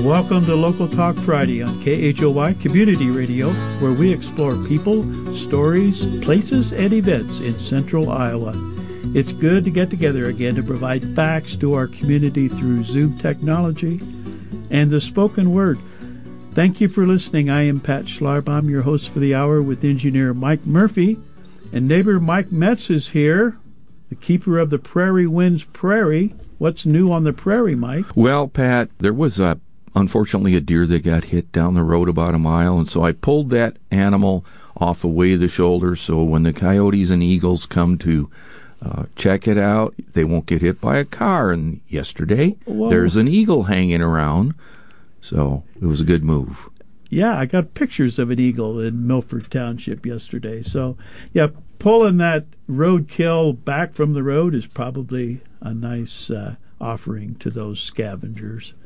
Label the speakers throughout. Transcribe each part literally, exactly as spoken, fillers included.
Speaker 1: welcome to Local Talk Friday on K H O Y Community Radio, where we explore people, stories, places, and events in central Iowa. It's good to get together again to provide facts to our community through Zoom technology and the spoken word. Thank you for listening. I am Pat Schlarbaum, your host for the hour, with engineer Mike Murphy. And neighbor Mike Metz is here, the keeper of the Prairie Winds Prairie. What's new on the prairie, Mike?
Speaker 2: Well, Pat, there was a unfortunately a deer that got hit down the road about a mile, and so I pulled that animal off away the shoulder, so when the coyotes and eagles come to uh, check it out, they won't get hit by a car. And yesterday, Whoa. there's an eagle hanging around, so it was a good move.
Speaker 1: Yeah, I got pictures of an eagle in Milford Township yesterday. So, yeah, pulling that roadkill back from the road is probably a nice uh, offering to those scavengers.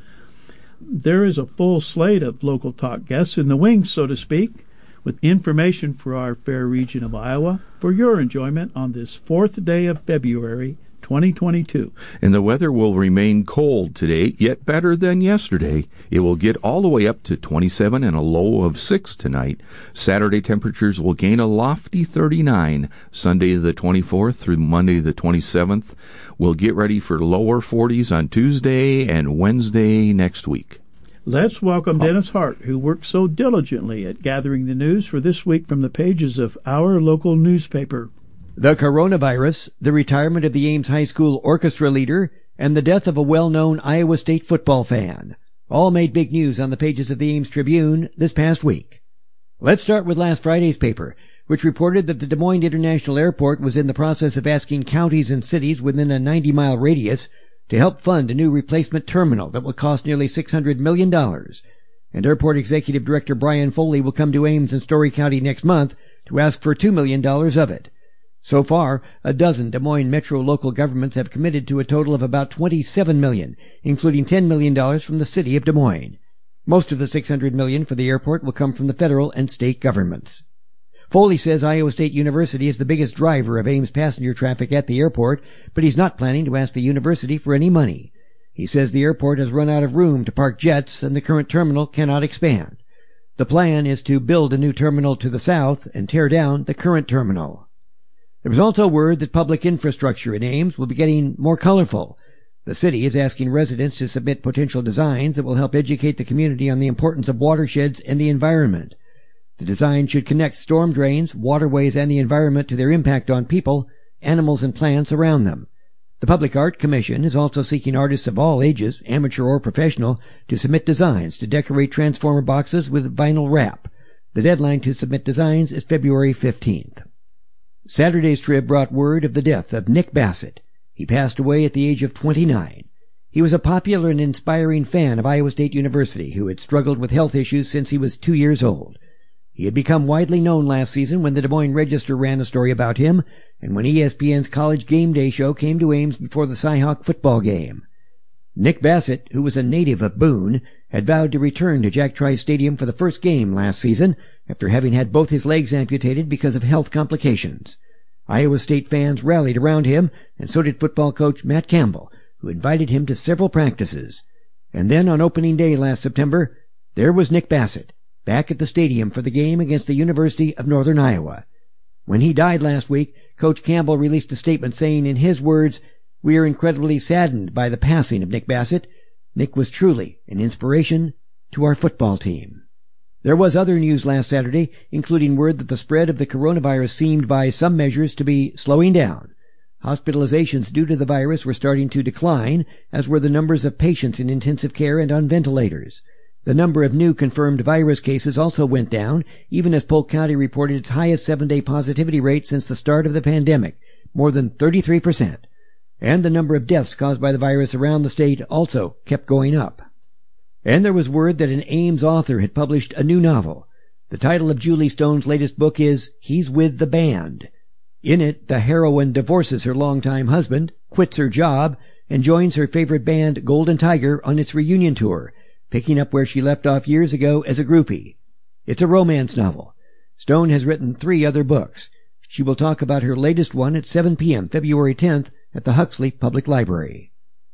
Speaker 1: There is a full slate of local talk guests in the wings, so to speak, with information for our fair region of Iowa for your enjoyment on this fourth day of February, twenty twenty-two.
Speaker 2: And the weather will remain cold today, yet better than yesterday. It will get all the way up to twenty-seven and a low of six tonight. Saturday temperatures will gain a lofty thirty-nine. Sunday the twenty-fourth through Monday the twenty-seventh. We'll get ready for lower forties on Tuesday and Wednesday next week.
Speaker 1: Let's welcome Dennis Hart, who worked so diligently at gathering the news for this week from the pages of our local newspaper.
Speaker 3: The coronavirus, the retirement of the Ames High School orchestra leader, and the death of a well-known Iowa State football fan all made big news on the pages of the Ames Tribune this past week. Let's start with last Friday's paper, which reported that the Des Moines International Airport was in the process of asking counties and cities within a ninety-mile radius to help fund a new replacement terminal that will cost nearly six hundred million dollars. And Airport Executive Director Brian Foley will come to Ames and Story County next month to ask for two million dollars of it. So far, a dozen Des Moines metro local governments have committed to a total of about twenty-seven million dollars, including ten million dollars from the city of Des Moines. Most of the six hundred million dollars for the airport will come from the federal and state governments. Foley says Iowa State University is the biggest driver of Ames passenger traffic at the airport, but he's not planning to ask the university for any money. He says the airport has run out of room to park jets and the current terminal cannot expand. The plan is to build a new terminal to the south and tear down the current terminal. There was also word that public infrastructure in Ames will be getting more colorful. The city is asking residents to submit potential designs that will help educate the community on the importance of watersheds and the environment. The design should connect storm drains, waterways, and the environment to their impact on people, animals, and plants around them. The Public Art Commission is also seeking artists of all ages, amateur or professional, to submit designs to decorate transformer boxes with vinyl wrap. The deadline to submit designs is February fifteenth. Saturday's Trib brought word of the death of Nick Bassett. He passed away at the age of twenty-nine. He was a popular and inspiring fan of Iowa State University who had struggled with health issues since he was two years old. He had become widely known last season when the Des Moines Register ran a story about him and when E S P N's College Game Day show came to Ames before the Cyhawk football game. Nick Bassett, who was a native of Boone, had vowed to return to Jack Trice Stadium for the first game last season after having had both his legs amputated because of health complications. Iowa State fans rallied around him, and so did football coach Matt Campbell, who invited him to several practices. And then on opening day last September, there was Nick Bassett, back at the stadium for the game against the University of Northern Iowa. When he died last week, Coach Campbell released a statement saying in his words, "We are incredibly saddened by the passing of Nick Bassett. Nick was truly an inspiration to our football team." There was other news last Saturday, including word that the spread of the coronavirus seemed by some measures to be slowing down. Hospitalizations due to the virus were starting to decline, as were the numbers of patients in intensive care and on ventilators. The number of new confirmed virus cases also went down, even as Polk County reported its highest seven-day positivity rate since the start of the pandemic, more than thirty-three percent. And the number of deaths caused by the virus around the state also kept going up. And there was word that an Ames author had published a new novel. The title of Julie Stone's latest book is He's With the Band. In it, the heroine divorces her longtime husband, quits her job, and joins her favorite band, Golden Tiger, on its reunion tour, picking up where she left off years ago as a groupie. It's a romance novel. Stone has written three other books. She will talk about her latest one at seven p.m. February tenth at the Huxley Public Library.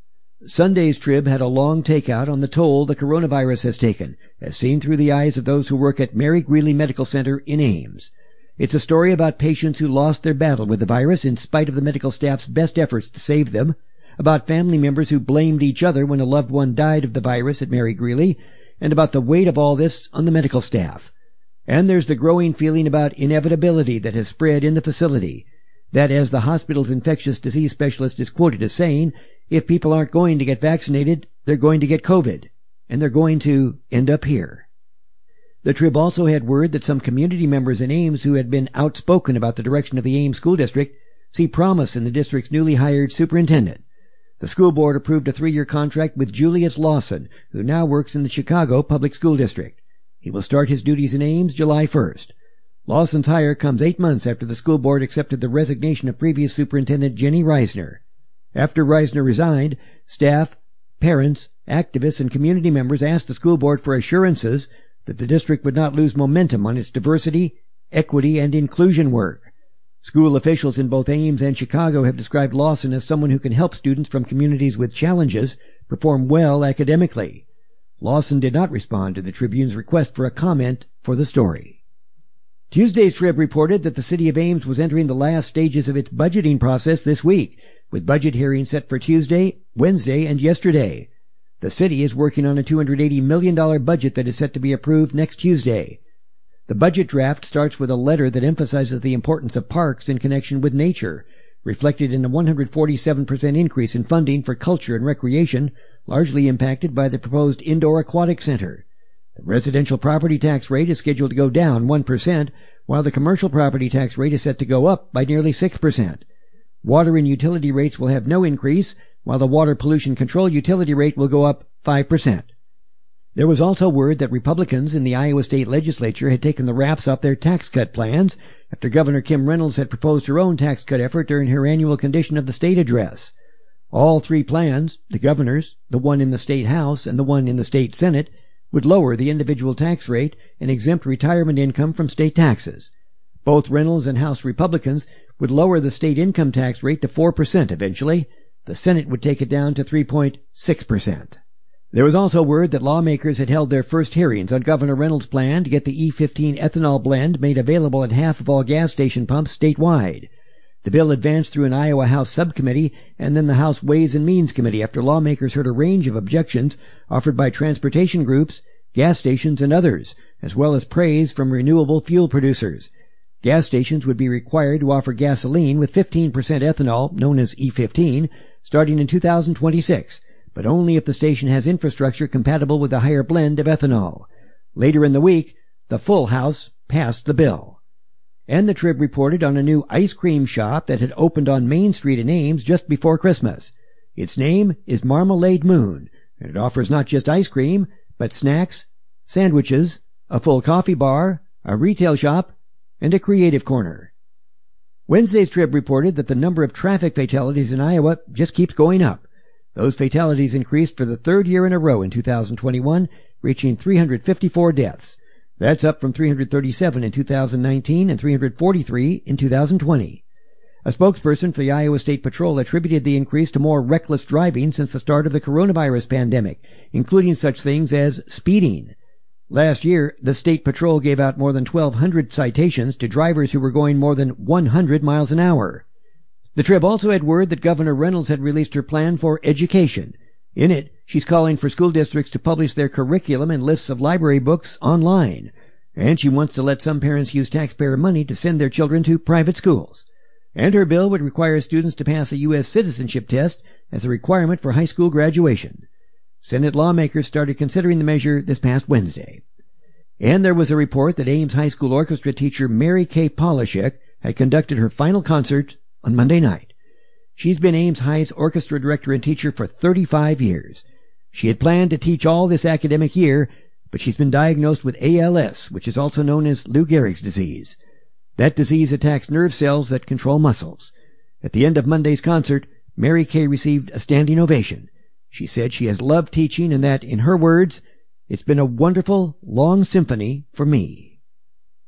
Speaker 3: Sunday's Trib had a long takeout on the toll the coronavirus has taken, as seen through the eyes of those who work at Mary Greeley Medical Center in Ames. It's a story about patients who lost their battle with the virus in spite of the medical staff's best efforts to save them, about family members who blamed each other when a loved one died of the virus at Mary Greeley, and about the weight of all this on the medical staff. And there's the growing feeling about inevitability that has spread in the facility, that, as the hospital's infectious disease specialist is quoted as saying, if people aren't going to get vaccinated, they're going to get COVID, and they're going to end up here. The Trib also had word that some community members in Ames who had been outspoken about the direction of the Ames School District see promise in the district's newly hired superintendent. The school board approved a three-year contract with Julius Lawson, who now works in the Chicago Public School District. He will start his duties in Ames July first. Lawson's hire comes eight months after the school board accepted the resignation of previous superintendent Jenny Reisner. After Reisner resigned, staff, parents, activists, and community members asked the school board for assurances that the district would not lose momentum on its diversity, equity, and inclusion work. School officials in both Ames and Chicago have described Lawson as someone who can help students from communities with challenges perform well academically. Lawson did not respond to the Tribune's request for a comment for the story. Tuesday's Trib reported that the city of Ames was entering the last stages of its budgeting process this week, with budget hearings set for Tuesday, Wednesday, and yesterday. The city is working on a two hundred eighty million dollars budget that is set to be approved next Tuesday. The budget draft starts with a letter that emphasizes the importance of parks in connection with nature, reflected in a one hundred forty-seven percent increase in funding for culture and recreation, largely impacted by the proposed indoor aquatic center. The residential property tax rate is scheduled to go down one percent, while the commercial property tax rate is set to go up by nearly six percent. Water and utility rates will have no increase, while the water pollution control utility rate will go up five percent. There was also word that Republicans in the Iowa State Legislature had taken the wraps off their tax cut plans after Governor Kim Reynolds had proposed her own tax cut effort during her annual Condition of the State address. All three plans, the governor's, the one in the State House, and the one in the State Senate, would lower the individual tax rate and exempt retirement income from state taxes. Both Reynolds and House Republicans would lower the state income tax rate to four percent eventually. The Senate would take it down to three point six percent. There was also word that lawmakers had held their first hearings on Governor Reynolds' plan to get the E fifteen ethanol blend made available at half of all gas station pumps statewide. The bill advanced through an Iowa House subcommittee and then the House Ways and Means Committee after lawmakers heard a range of objections offered by transportation groups, gas stations, and others, as well as praise from renewable fuel producers. Gas stations would be required to offer gasoline with fifteen percent ethanol, known as E fifteen, starting in two thousand twenty-six, but only if the station has infrastructure compatible with a higher blend of ethanol. Later in the week, the full House passed the bill. And the Trib reported on a new ice cream shop that had opened on Main Street in Ames just before Christmas. Its name is Marmalade Moon, and it offers not just ice cream, but snacks, sandwiches, a full coffee bar, a retail shop, and a creative corner. Wednesday's Trib reported that the number of traffic fatalities in Iowa just keeps going up. Those fatalities increased for the third year in a row in two thousand twenty-one, reaching three hundred fifty-four deaths. That's up from three hundred thirty-seven in two thousand nineteen and three hundred forty-three in two thousand twenty. A spokesperson for the Iowa State Patrol attributed the increase to more reckless driving since the start of the coronavirus pandemic, including such things as speeding. Last year, the State Patrol gave out more than twelve hundred citations to drivers who were going more than one hundred miles an hour. The Trib also had word that Governor Reynolds had released her plan for education. In it, she's calling for school districts to publish their curriculum and lists of library books online. And she wants to let some parents use taxpayer money to send their children to private schools. And her bill would require students to pass a U S citizenship test as a requirement for high school graduation. Senate lawmakers started considering the measure this past Wednesday. And there was a report that Ames High School orchestra teacher Mary Kay Polishek had conducted her final concert on Monday night. She's been Ames High's orchestra director and teacher for thirty-five years. She had planned to teach all this academic year, but she's been diagnosed with A L S, which is also known as Lou Gehrig's disease. That disease attacks nerve cells that control muscles. At the end of Monday's concert, Mary Kay received a standing ovation. She said she has loved teaching and that, in her words, it's been a wonderful, long symphony for me.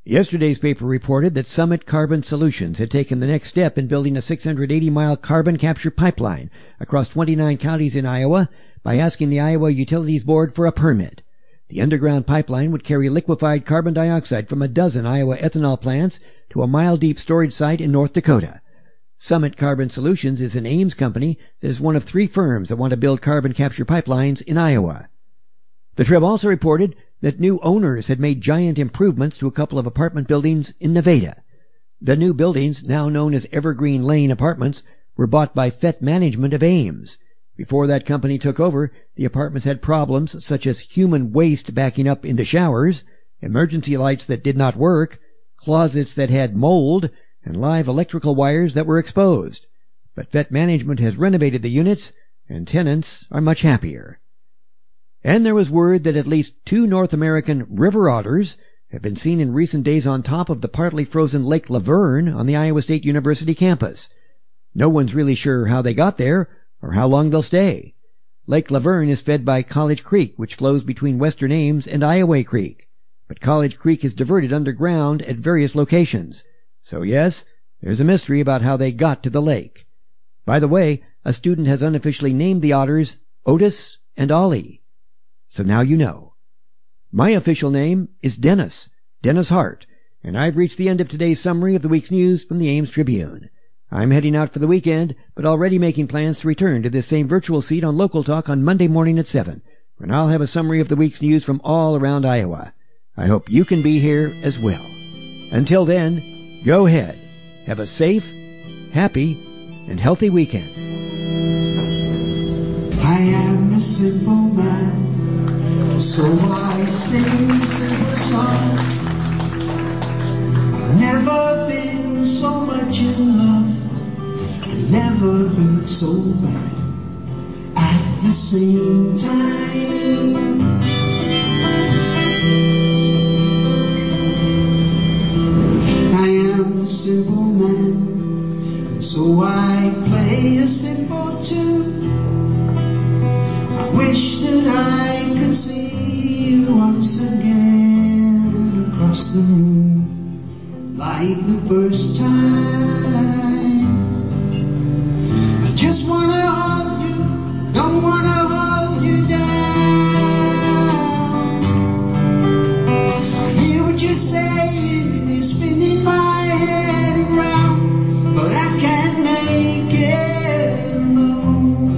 Speaker 3: Yesterday's paper reported that Summit Carbon Solutions had taken the next step in building a six hundred eighty mile carbon capture pipeline across twenty-nine counties in Iowa by asking the Iowa Utilities Board for a permit. The underground pipeline would carry liquefied carbon dioxide from a dozen Iowa ethanol plants to a mile-deep storage site in North Dakota. Summit Carbon Solutions is an Ames company that is one of three firms that want to build carbon capture pipelines in Iowa. The Trib also reported that new owners had made giant improvements to a couple of apartment buildings in Nevada. The new buildings, now known as Evergreen Lane Apartments, were bought by Fett Management of Ames. Before that company took over, the apartments had problems such as human waste backing up into showers, emergency lights that did not work, closets that had mold, and live electrical wires that were exposed. But Fett Management has renovated the units, and tenants are much happier. And there was word that at least two North American river otters have been seen in recent days on top of the partly frozen Lake Laverne on the Iowa State University campus. No one's really sure how they got there or how long they'll stay. Lake Laverne is fed by College Creek, which flows between Western Ames and Ioway Creek. But College Creek is diverted underground at various locations. So yes, there's a mystery about how they got to the lake. By the way, a student has unofficially named the otters Otis and Ollie. So now you know. My official name is Dennis, Dennis Hart, and I've reached the end of today's summary of the week's news from the Ames Tribune. I'm heading out for the weekend, but already making plans to return to this same virtual seat on Local Talk on Monday morning at seven, when I'll have a summary of the week's news from all around Iowa. I hope you can be here as well. Until then, go ahead. Have a safe, happy, and healthy weekend.
Speaker 4: I am a simple man. So I sing a simple song. I've never been so much in love, I've never been so bad at the same time. I am a simple man, and so I play a simple tune. I wish that I could see once again across the room like the first time. I just wanna hold you, don't wanna hold you down. I hear what you're saying, it's spinning my head around, but I can't make it alone.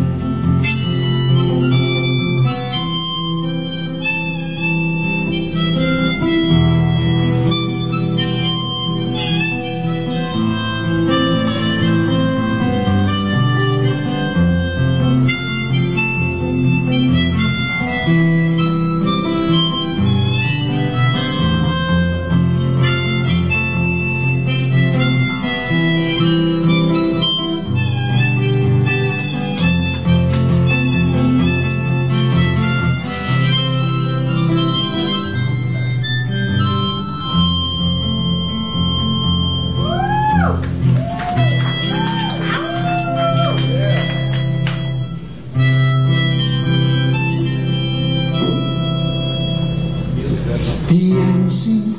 Speaker 4: The unseen,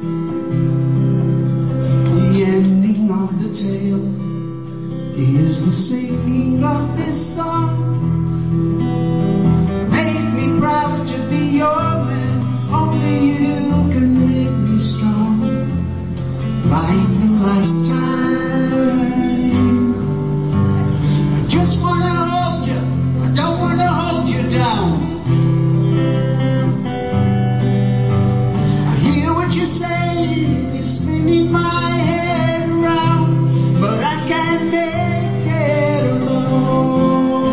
Speaker 4: the ending of the tale is the singing of this song. Make me proud to be your man, only you can make me strong, like the last time. I just wanna hold you, I don't wanna hold you down. You're saying it's spinning my head around, but I can't make it alone.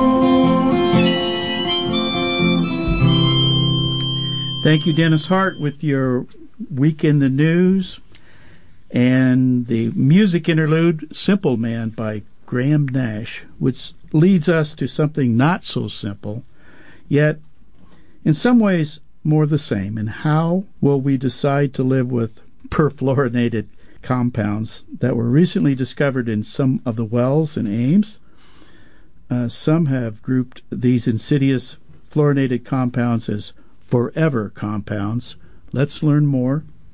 Speaker 1: Thank you, Dennis Hart, with your Week in the News and the music interlude Simple Man by Graham Nash, which leads us to something not so simple, yet in some ways more the same. And how will we decide to live with perfluorinated compounds that were recently discovered in some of the wells in Ames? Uh, some have grouped these insidious fluorinated compounds as forever compounds. Let's learn more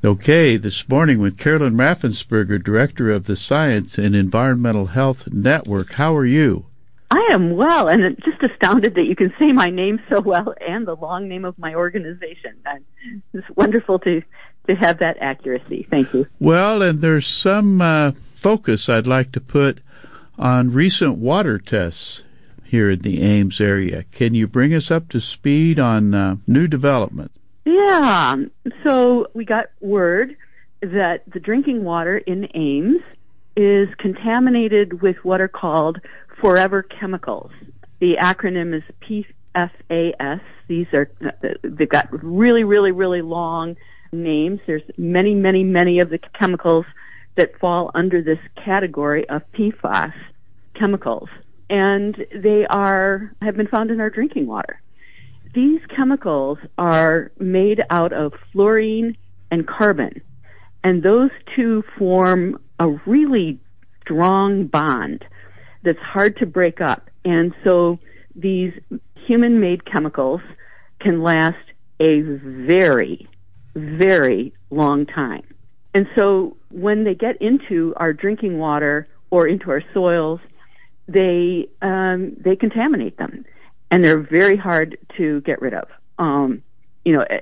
Speaker 1: Okay, this morning with Carolyn Raffensperger, Director of the Science and Environmental Health Network. How are you?
Speaker 5: I am well, and just astounded that you can say my name so well and the long name of my organization. It's wonderful to, to have that accuracy. Thank you.
Speaker 1: Well, and there's some uh, focus I'd like to put on recent water tests here in the Ames area. Can you bring us up to speed on uh, new developments?
Speaker 5: Yeah. So we got word that the drinking water in Ames is contaminated with what are called forever chemicals. The acronym is P F A S. These are, they've got really, really, really long names. There's many, many, many of the chemicals that fall under this category of P FAS chemicals. And they are, have been found in our drinking water. These chemicals are made out of fluorine and carbon, and those two form a really strong bond that's hard to break up. And so these human-made chemicals can last a very, very long time. And so when they get into our drinking water or into our soils, they um, they contaminate them. And they're very hard to get rid of, um, you know,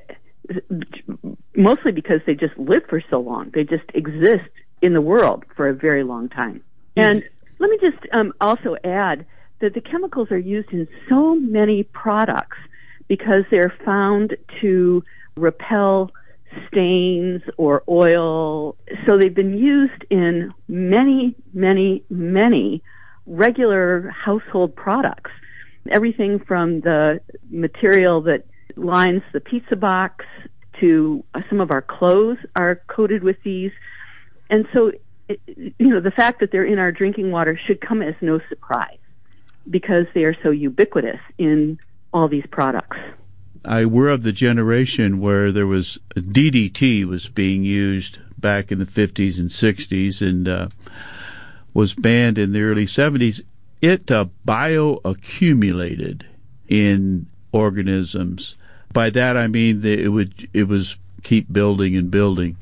Speaker 5: mostly because they just live for so long. They just exist in the world for a very long time. And let me just um, also add that the chemicals are used in so many products because they're found to repel stains or oil. So they've been used in many, many, many regular household products. Everything from the material that lines the pizza box to uh, some of our clothes are coated with these. And so, it, you know, the fact that they're in our drinking water should come as no surprise because they are so ubiquitous in all these products.
Speaker 1: I were of the generation where there was D D T was being used back in the fifties and sixties and uh, was banned in the early seventies. It uh, bioaccumulated in organisms. By that I mean that it would it was keep building and building.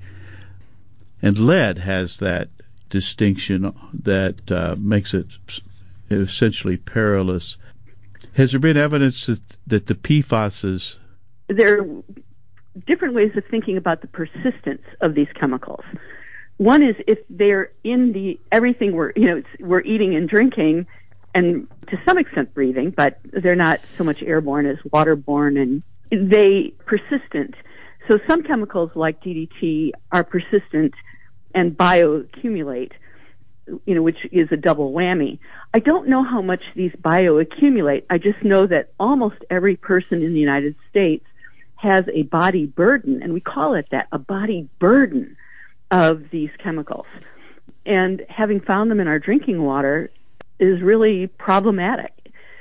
Speaker 1: And lead has that distinction that uh, makes it essentially perilous. Has there been evidence that, that the P FASs...
Speaker 5: There are different ways of thinking about the persistence of these chemicals. One is if they're in the everything we're you know it's, we're eating and drinking, and to some extent breathing, but they're not so much airborne as waterborne, and they persistent. So some chemicals like D D T are persistent and bioaccumulate, you know, which is a double whammy. I don't know how much these bioaccumulate. I just know that almost every person in the United States has a body burden, and we call it that, a body burden of these chemicals. And having found them in our drinking water is really problematic.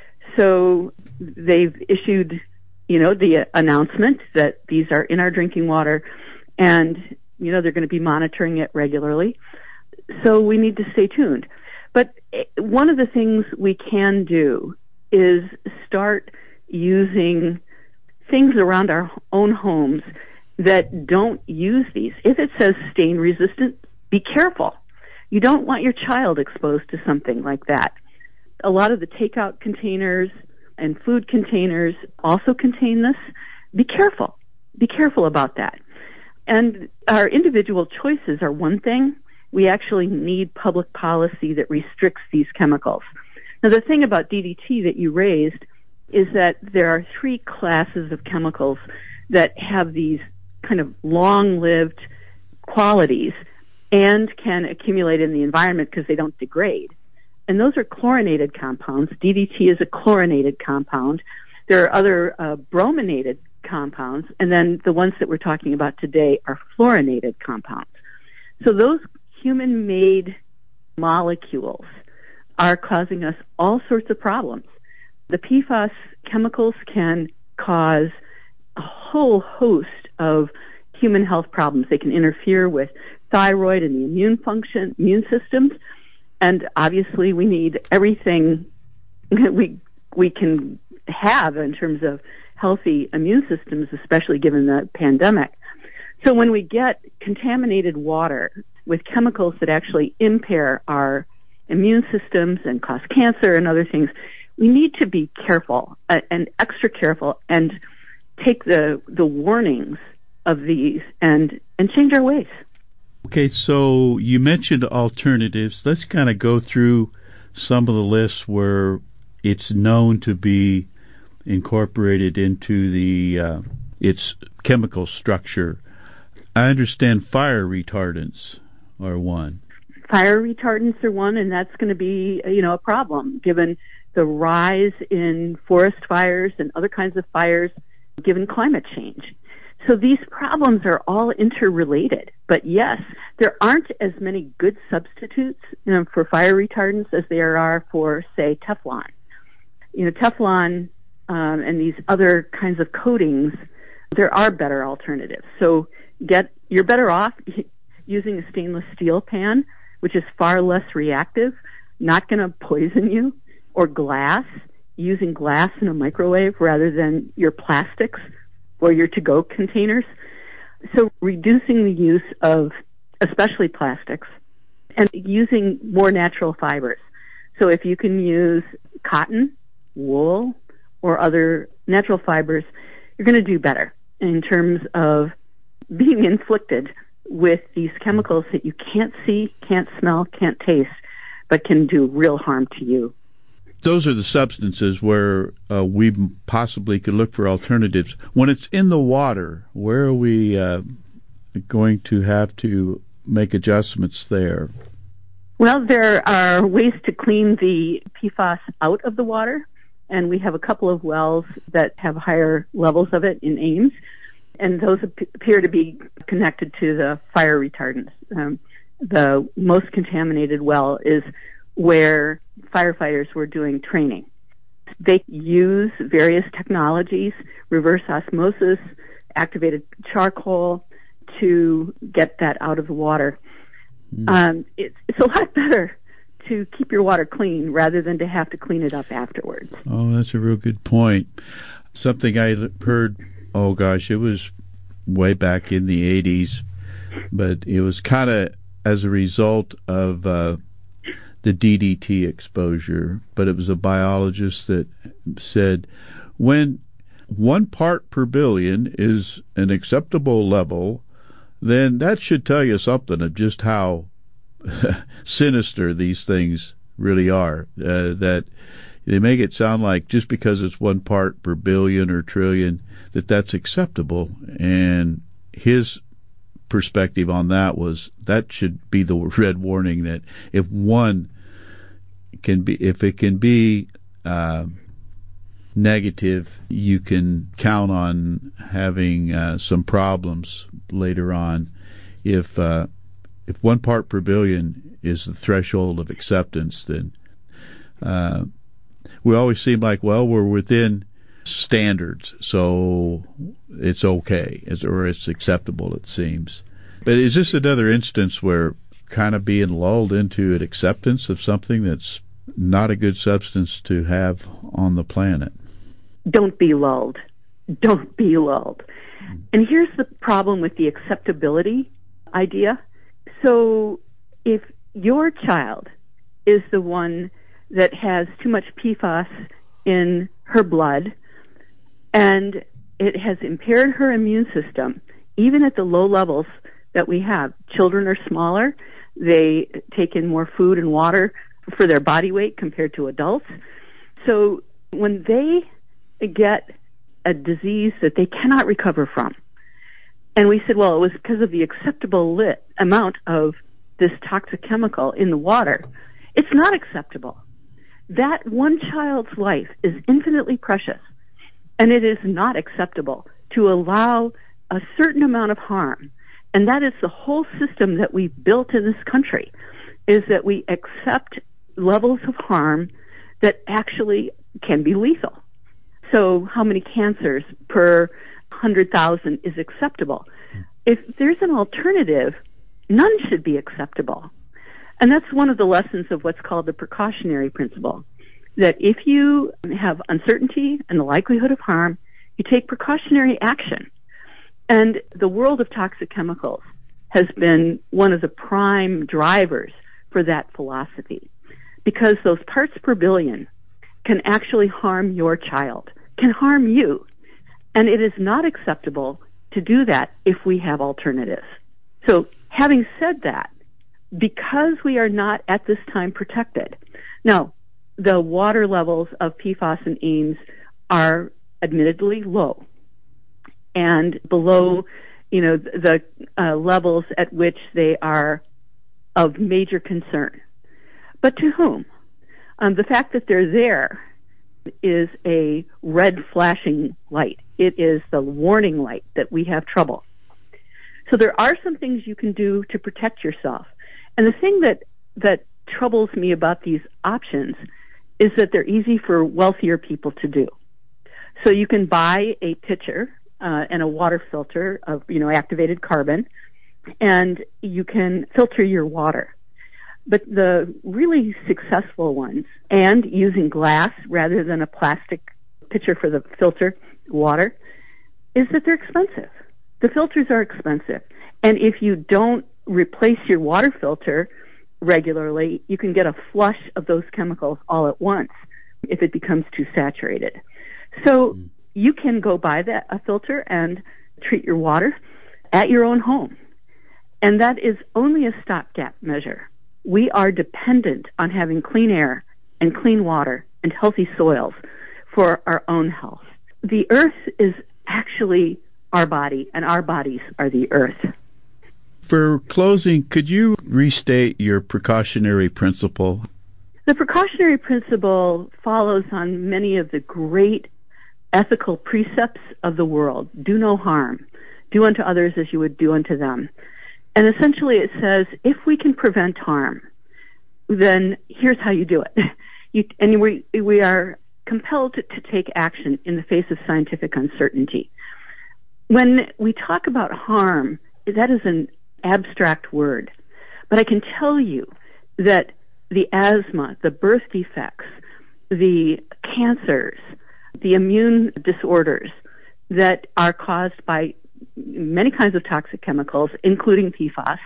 Speaker 5: So they've issued, you know, the announcement that these are in our drinking water, and, you know, they're going to be monitoring it regularly. So we need to stay tuned. But one of the things we can do is start using things around our own homes that don't use these. If it says stain resistant, be careful. You don't want your child exposed to something like that. A lot of the takeout containers and food containers also contain this. Be careful. Be careful about that. And our individual choices are one thing. We actually need public policy that restricts these chemicals. Now, the thing about D D T that you raised is that there are three classes of chemicals that have these kind of long-lived qualities and can accumulate in the environment because they don't degrade. And those are chlorinated compounds. D D T is a chlorinated compound. There are other uh, brominated compounds, and then the ones that we're talking about today are fluorinated compounds. So those human-made molecules are causing us all sorts of problems. The P FAS chemicals can cause a whole host of human health problems. They can interfere with thyroid and the immune function, immune systems, and obviously we need everything we we can have in terms of healthy immune systems, especially given the pandemic. So when we get contaminated water with chemicals that actually impair our immune systems and cause cancer and other things, we need to be careful uh, and extra careful and take the the warnings of these and and change our ways.
Speaker 1: Okay, so you mentioned alternatives. Let's kind of go through some of the lists where it's known to be incorporated into the uh, its chemical structure. I understand fire retardants are one.
Speaker 5: Fire retardants are one, and that's going to be, you know, a problem given the rise in forest fires and other kinds of fires given climate change. So these problems are all interrelated. But yes, there aren't as many good substitutes, you know, for fire retardants as there are for, say, Teflon. You know, Teflon um, and these other kinds of coatings, there are better alternatives. So get you're better off using a stainless steel pan, which is far less reactive, not going to poison you, or glass, using glass in a microwave rather than your plastics or your to-go containers. So reducing the use of especially plastics and using more natural fibers. So if you can use cotton, wool, or other natural fibers, you're going to do better in terms of being inflicted with these chemicals that you can't see, can't smell, can't taste, but can do real harm to you.
Speaker 1: Those are the substances where uh, we possibly could look for alternatives. When it's in the water, where are we uh, going to have to make adjustments there?
Speaker 5: Well, there are ways to clean the P FAS out of the water, and we have a couple of wells that have higher levels of it in Ames, and those appear to be connected to the fire retardants. Um, the most contaminated well is where firefighters were doing training. They use various technologies, reverse osmosis, activated charcoal, to get that out of the water. Mm. Um, it's, it's a lot better to keep your water clean rather than to have to clean it up afterwards.
Speaker 1: Oh, that's a real good point. Something I heard, oh gosh, it was way back in the eighties, but it was kind of as a result of uh, the D D T exposure, but it was a biologist that said when one part per billion is an acceptable level, then that should tell you something of just how sinister these things really are. Uh, that they make it sound like just because it's one part per billion or trillion, that that's acceptable. And his perspective on that was that should be the red warning, that if one can be, if it can be uh, negative, you can count on having uh, some problems later on. If uh, if one part per billion is the threshold of acceptance, then uh, we always seem like, well, we're within standards, so it's okay, or it's acceptable, it seems. But is this another instance where kind of being lulled into an acceptance of something that's not a good substance to have on the planet?
Speaker 5: Don't be lulled. Don't be lulled. Mm. And here's the problem with the acceptability idea. So if your child is the one that has too much P FAS in her blood and it has impaired her immune system, even at the low levels that we have, children are smaller, they take in more food and water for their body weight compared to adults. So when they get a disease that they cannot recover from, and we said, well, it was because of the acceptable lit amount of this toxic chemical in the water, it's not acceptable. That one child's life is infinitely precious, and it is not acceptable to allow a certain amount of harm. And that is the whole system that we've built in this country, is that we accept levels of harm that actually can be lethal. So how many cancers per one hundred thousand is acceptable? If there's an alternative, none should be acceptable. And that's one of the lessons of what's called the precautionary principle, that if you have uncertainty and the likelihood of harm, you take precautionary action. And the world of toxic chemicals has been one of the prime drivers for that philosophy, because those parts per billion can actually harm your child, can harm you. And it is not acceptable to do that if we have alternatives. So having said that, because we are not at this time protected, now, the water levels of P FAS and Ames are admittedly low and below, you know, the uh, levels at which they are of major concern. But to whom? Um, the fact that they're there is a red flashing light. It is the warning light that we have trouble. So there are some things you can do to protect yourself. And the thing that, that troubles me about these options is that they're easy for wealthier people to do. So you can buy a pitcher uh, and a water filter of, you know, activated carbon, and you can filter your water. But the really successful ones, and using glass rather than a plastic pitcher for the filter water, is that they're expensive. The filters are expensive. And if you don't replace your water filter regularly, you can get a flush of those chemicals all at once if it becomes too saturated. So mm. you can go buy that, a filter and treat your water at your own home. And that is only a stopgap measure. We are dependent on having clean air and clean water and healthy soils for our own health. The earth is actually our body, and our bodies are the earth.
Speaker 1: For closing, could you restate your precautionary principle?
Speaker 5: The precautionary principle follows on many of the great ethical precepts of the world. Do no harm. Do unto others as you would do unto them. And essentially it says, if we can prevent harm, then here's how you do it. You, and we, we are compelled to, to take action in the face of scientific uncertainty. When we talk about harm, that is an abstract word. But I can tell you that the asthma, the birth defects, the cancers, the immune disorders that are caused by many kinds of toxic chemicals, including P FAS,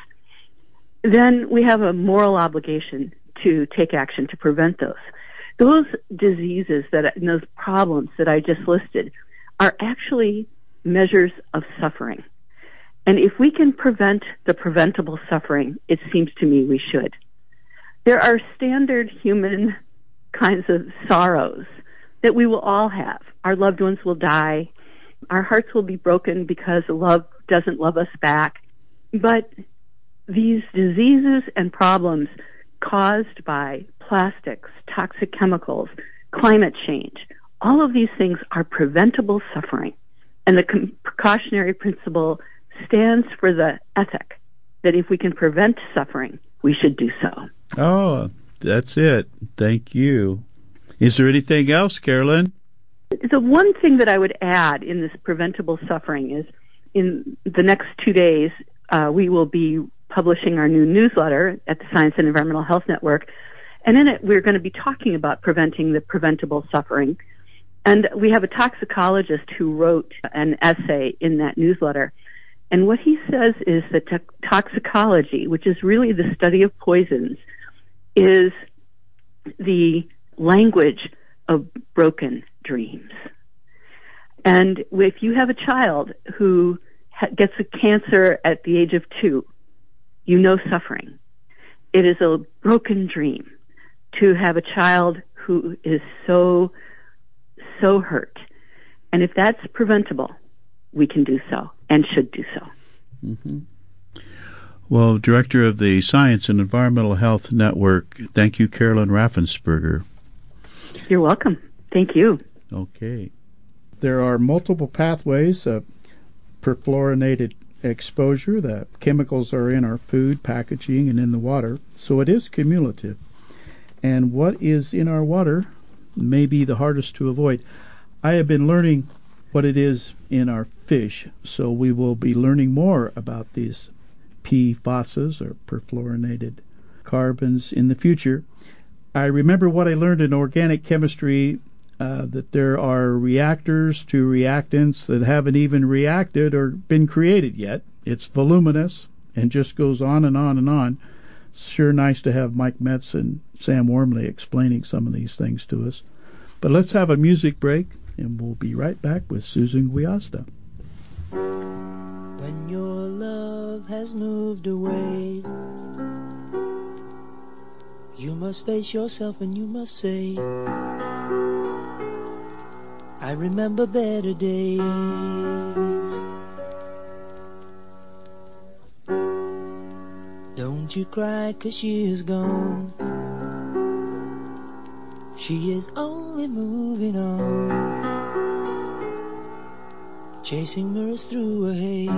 Speaker 5: then we have a moral obligation to take action to prevent those. Those diseases that, and those problems that I just listed are actually measures of suffering. And if we can prevent the preventable suffering, it seems to me we should. There are standard human kinds of sorrows that we will all have. Our loved ones will die. Our hearts will be broken because love doesn't love us back. But these diseases and problems caused by plastics, toxic chemicals, climate change, all of these things are preventable suffering. And the com- precautionary principle stands for the ethic that if we can prevent suffering, we should do so.
Speaker 1: Oh, that's it. Thank you. Is there anything else, Carolyn?
Speaker 5: The one thing that I would add in this preventable suffering is in the next two days, uh, we will be publishing our new newsletter at the Science and Environmental Health Network. And in it, we're going to be talking about preventing the preventable suffering. And we have a toxicologist who wrote an essay in that newsletter. And what he says is that to- toxicology, which is really the study of poisons, is the language of broken dreams. And if you have a child who ha- gets a cancer at the age of two, you know suffering. It is a broken dream to have a child who is so, so hurt. And if that's preventable, we can do so and should do so.
Speaker 1: Mm-hmm. Well, Director of the Science and Environmental Health Network, thank you, Carolyn Raffensperger.
Speaker 5: You're welcome. Thank you.
Speaker 1: Okay. There are multiple pathways of perfluorinated exposure. The chemicals are in our food, packaging, and in the water, so it is cumulative. And what is in our water may be the hardest to avoid. I have been learning what it is in our fish, so we will be learning more about these P FASs, or perfluorinated carbons, in the future. I remember what I learned in organic chemistry uh, that there are reactors to reactants that haven't even reacted or been created yet. It's voluminous and just goes on and on and on. Sure nice to have Mike Metz and Sam Wormley explaining some of these things to us. But let's have a music break, and we'll be right back with Susan Guiasta.
Speaker 4: When your love has moved away, you must face yourself and you must say, I remember better days. Don't you cry 'cause she is gone. She is only moving on, chasing mirrors through a haze.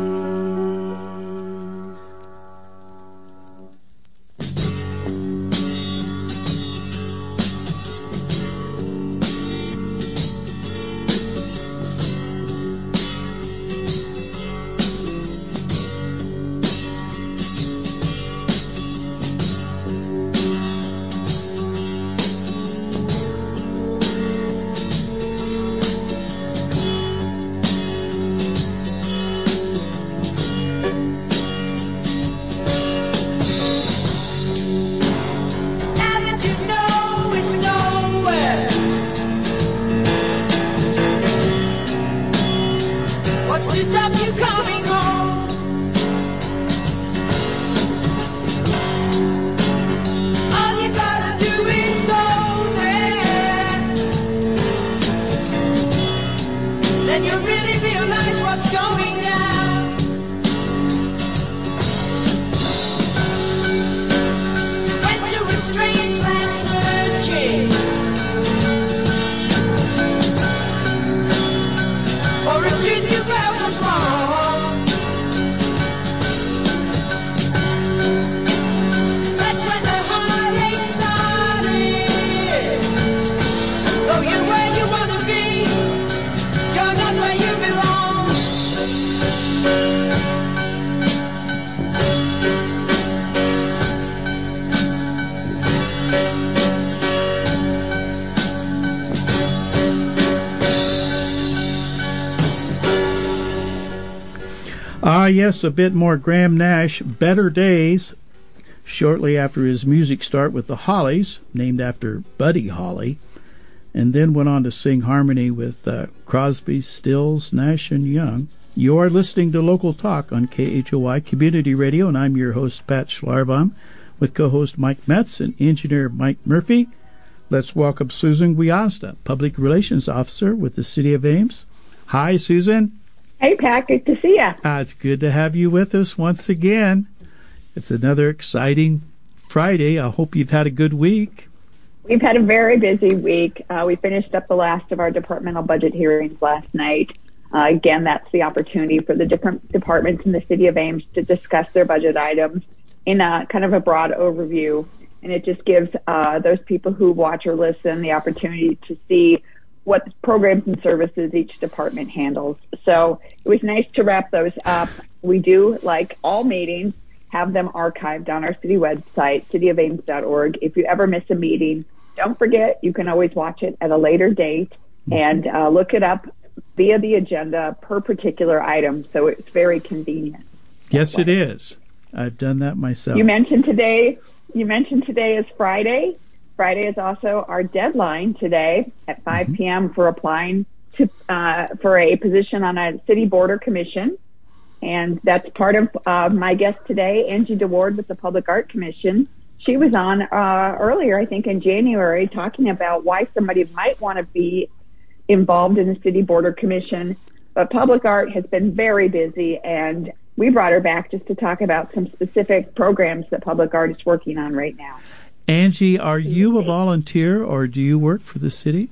Speaker 1: Ah, yes, a bit more Graham Nash, Better Days, shortly after his music start with the Hollies, named after Buddy Holly, and then went on to sing harmony with uh, Crosby, Stills, Nash, and Young. You are listening to Local Talk on K H O Y Community Radio, and I'm your host, Pat Schlarbaum, with co-host Mike Metz and engineer Mike Murphy. Let's welcome Susan Guiasta, Public Relations Officer with the City of Ames. Hi, Susan.
Speaker 5: Hey, Pat. Good to see you.
Speaker 1: Uh, it's good to have you with us once again. It's another exciting Friday. I hope you've had a good week.
Speaker 5: We've had a very busy week. Uh, we finished up the last of our departmental budget hearings last night. Uh, again, that's the opportunity for the different departments in the City of Ames to discuss their budget items in a kind of a broad overview. And it just gives uh, those people who watch or listen the opportunity to see what programs and services each department handles. So it was nice to wrap those up. We do, like all meetings, have them archived on our city website, city of ames dot org. If you ever miss a meeting, don't forget, you can always watch it at a later date and uh, look it up via the agenda per particular item. So it's very convenient.
Speaker 1: Yes, it is. I've done that myself.
Speaker 5: You mentioned today, you mentioned today is Friday. Friday is also our deadline today at five p.m. for applying to uh, for a position on a city border commission. And that's part of uh, my guest today, Angie DeWard with the Public Art Commission. She was on uh, earlier, I think in January, talking about why somebody might want to be involved in the City Border Commission. But Public Art has been very busy, and we brought her back just to talk about some specific programs that Public Art is working on right now.
Speaker 1: Angie, are you a volunteer or do you work for the city?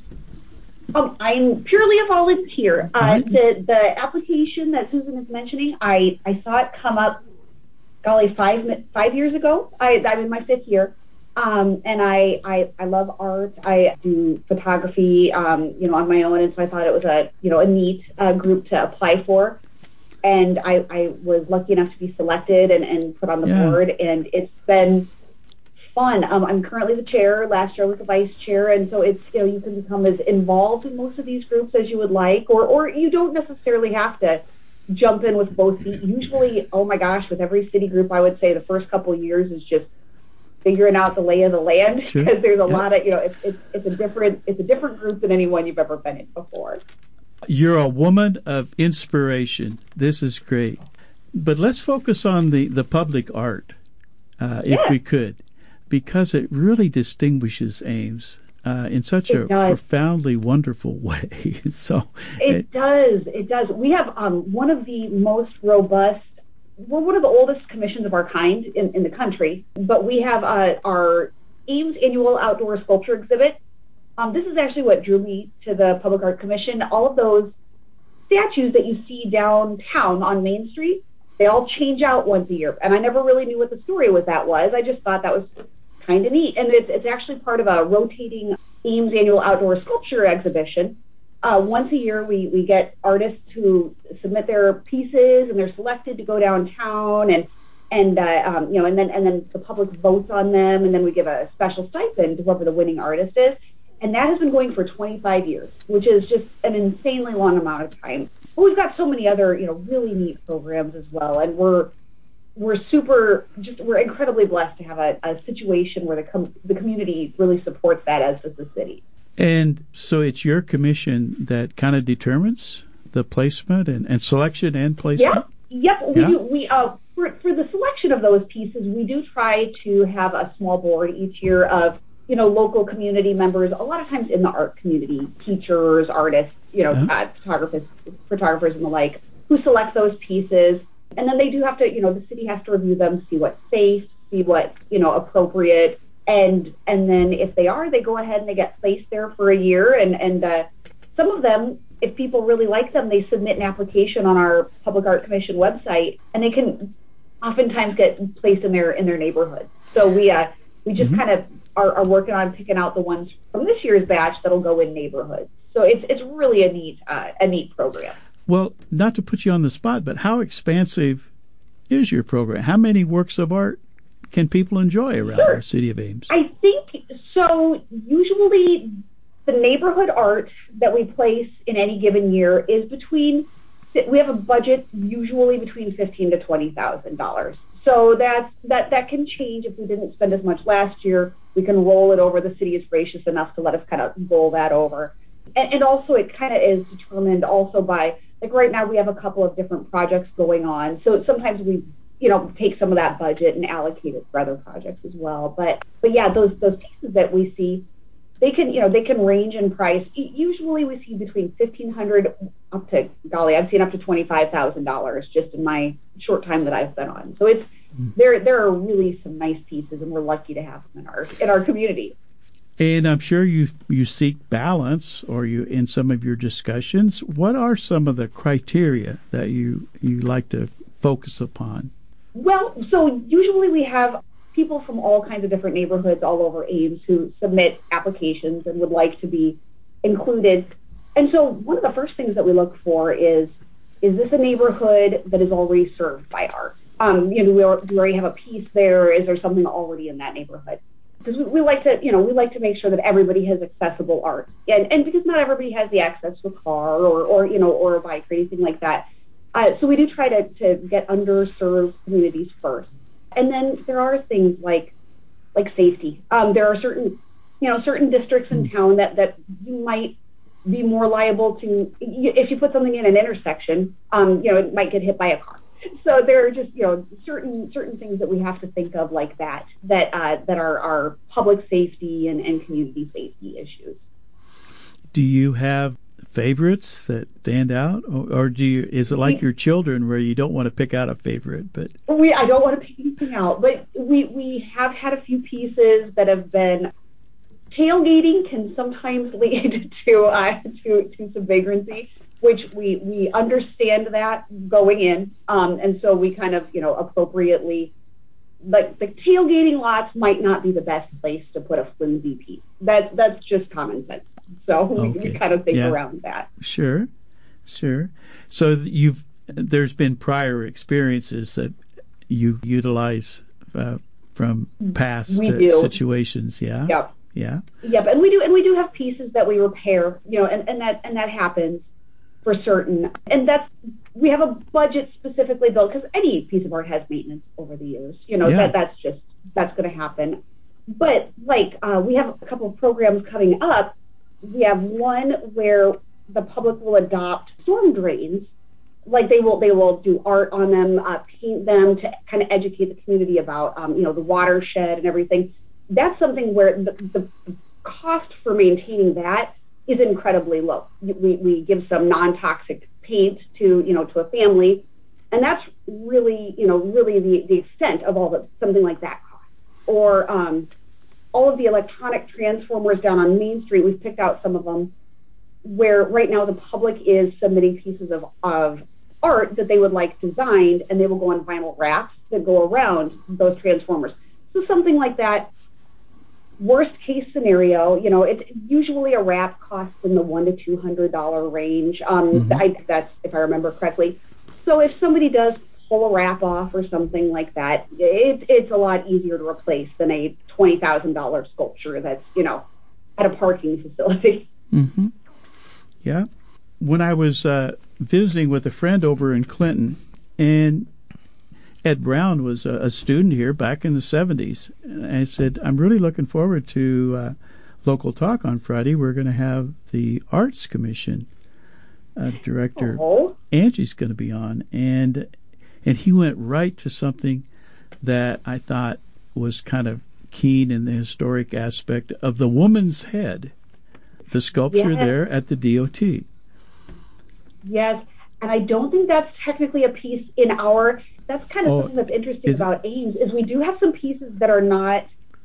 Speaker 6: Oh, I'm purely a volunteer. Uh, the the application that Susan is mentioning, I, I saw it come up, golly, five five years ago. I, I'm in my fifth year, um, and I, I I love art. I do photography, um, you know, on my own, and so I thought it was a you know a neat uh, group to apply for. And I, I was lucky enough to be selected and, and put on the
Speaker 1: yeah.
Speaker 6: board, and it's been fun. Um, I'm currently the chair. Last year I was the vice chair, and so it's, you know, you can become as involved in most of these groups as you would like, or or you don't necessarily have to jump in with both feet. Usually, oh my gosh, with every city group, I would say the first couple of years is just figuring out the lay of the land, because
Speaker 1: sure.
Speaker 6: there's a
Speaker 1: yeah.
Speaker 6: lot of, you know, it's, it's it's a different it's a different group than anyone you've ever been in before.
Speaker 1: You're a woman of inspiration. This is great. But let's focus on the, the public art, uh, if
Speaker 6: Yeah.
Speaker 1: we could, because it really distinguishes Ames uh, in such
Speaker 6: It
Speaker 1: a
Speaker 6: does.
Speaker 1: profoundly wonderful way. so
Speaker 6: It,
Speaker 1: it-
Speaker 6: does. It does. We have um, one of the most robust, we're one of the oldest commissions of our kind in, in the country, but we have uh, our Ames Annual Outdoor Sculpture Exhibit. Um, this is actually what drew me to the Public Art Commission. All of those statues that you see downtown on Main Street, they all change out once a year. And I never really knew what the story with that was. I just thought that was kind of neat. And it's, it's actually part of a rotating Ames Annual Outdoor Sculpture Exhibition. Uh, once a year, we, we get artists who submit their pieces, and they're selected to go downtown, and and uh, um, you know, and then and then the public votes on them, and then we give a special stipend to whoever the winning artist is. And that has been going for twenty-five years, which is just an insanely long amount of time. But we've got so many other, you know, really neat programs as well, and we're we're super, just we're incredibly blessed to have a, a situation where the com- the community really supports that, as does the city.
Speaker 1: And so it's your commission that kind of determines the placement and, and selection and placement?
Speaker 6: Yeah. Yep. We
Speaker 1: Yeah.
Speaker 6: do. We uh for for the selection of those pieces, we do try to have a small board each year of, you know, local community members. A lot of times in the art community, teachers, artists, you know,
Speaker 1: Uh-huh.
Speaker 6: uh, photographers, photographers and the like, who select those pieces, and then they do have to, you know, the city has to review them, see what's safe, see what's, you know, appropriate. And and then if they are, they go ahead and they get placed there for a year. And, and uh, some of them, if people really like them, they submit an application on our Public Art Commission website, and they can oftentimes get placed in their in their neighborhood. So we uh, we just mm-hmm. kind of are, are working on picking out the ones from this year's batch that'll go in neighborhoods. So it's it's really a neat uh, a neat program.
Speaker 1: Well, not to put you on the spot, but how expansive is your program? How many works of art can people enjoy around
Speaker 6: Sure.
Speaker 1: the city of Ames?
Speaker 6: I think so. Usually, the neighborhood art that we place in any given year is between. We have a budget usually between fifteen to twenty thousand dollars. So that's that that can change if we didn't spend as much last year. We can roll it over. The city is gracious enough to let us kind of roll that over, and, and also it kind of is determined also by, like right now we have a couple of different projects going on. So sometimes we, you know, take some of that budget and allocate it for other projects as well. But but yeah, those those pieces that we see, they can, you know, they can range in price. Usually we see between fifteen hundred dollars up to, golly, I've seen up to twenty-five thousand dollars just in my short time that I've been on. So it's mm. there there are really some nice pieces, and we're lucky to have them in our in our community.
Speaker 1: And I'm sure you you seek balance, or you in some of your discussions. What are some of the criteria that you you like to focus upon?
Speaker 6: Well, so usually we have people from all kinds of different neighborhoods all over Ames who submit applications and would like to be included. And so one of the first things that we look for is, is this a neighborhood that is already served by art? Um, you know, do we, do we already have a piece there? Is there something already in that neighborhood? Because we, we like to, you know, we like to make sure that everybody has accessible art. And, and because not everybody has the access to a car or, or you know, or a bike or anything like that. Uh, so we do try to, to get underserved communities first. And then there are things like like safety. Um, there are certain, you know, certain districts in town that, that you might be more liable to, if you put something in an intersection, um, you know, it might get hit by a car. So there are just, you know, certain certain things that we have to think of like that, that uh, that are, are public safety and, and community safety issues.
Speaker 1: Do you have favorites that stand out, or, or do you? Is it like we, your children, where you don't want to pick out a favorite? But
Speaker 6: we, I don't want to pick anything out. But we we have had a few pieces that have been. Tailgating can sometimes lead to uh, to to some vagrancy, which we we understand that going in, um, and so we kind of you know appropriately. Like the tailgating lots might not be the best place to put a flimsy piece. That's that's just common sense. So we,
Speaker 1: okay.
Speaker 6: we kind of think
Speaker 1: yeah.
Speaker 6: around that.
Speaker 1: Sure, sure. So you've there's been prior experiences that you utilize uh, from past
Speaker 6: We
Speaker 1: uh,
Speaker 6: do.
Speaker 1: situations. Yeah.
Speaker 6: Yep.
Speaker 1: Yeah.
Speaker 6: Yep. And we do, and we do have pieces that we repair, you know, and, and that, and that happens for certain. And that's, we have a budget specifically built, because any piece of art has maintenance over the years, you know,
Speaker 1: Yeah.
Speaker 6: that that's just, that's going to happen. But like, uh, we have a couple of programs coming up. We have one where the public will adopt storm drains. Like they will, they will do art on them, uh, paint them to kind of educate the community about, um, you know, the watershed and everything. That's something where the, the cost for maintaining that is incredibly low. We, we give some non-toxic paint to, you know, to a family, and that's really, you know, really the, the extent of all that something like that costs. Or um, all of the electronic transformers down on Main Street, we've picked out some of them, where right now the public is submitting pieces of, of art that they would like designed, and they will go on vinyl wraps that go around those transformers. So something like that. Worst case scenario, you know, it's usually a wrap costs in the one to two hundred dollar range. Um,
Speaker 1: Mm-hmm.
Speaker 6: I, that's if I remember correctly. So if somebody does pull a wrap off or something like that, it, it's a lot easier to replace than a twenty thousand dollar sculpture that's, you know, at a parking facility.
Speaker 1: Mm-hmm. Yeah. When I was uh, visiting with a friend over in Clinton, and Ed Brown was a, a student here back in the seventies. And I said, I'm really looking forward to uh, Local Talk on Friday. We're going to have the Arts Commission uh, director,
Speaker 6: Oh.
Speaker 1: Angie's going to be on. And and he went right to something that I thought was kind of keen in the historic aspect of the woman's head, the sculpture
Speaker 6: Yes.
Speaker 1: there at the D O T.
Speaker 6: Yes, and I don't think that's technically a piece in our. That's kind of
Speaker 1: Oh,
Speaker 6: something that's interesting
Speaker 1: is-
Speaker 6: about Ames is we do have some pieces that are not.